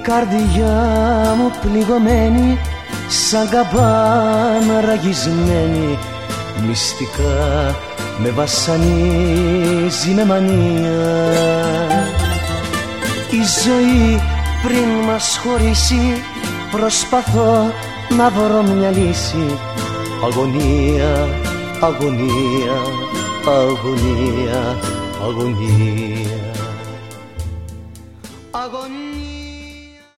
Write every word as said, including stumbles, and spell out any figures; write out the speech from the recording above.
καρδιά μου πληγωμένη, σαν καμπάνα ραγισμένη, μυστικά με βασανίζει με μανία. Η ζωή πριν μας χωρίσει, προσπαθώ να βρω μια λύση. Αγωνία, αγωνία, αγωνία, αγωνία, αγωνία.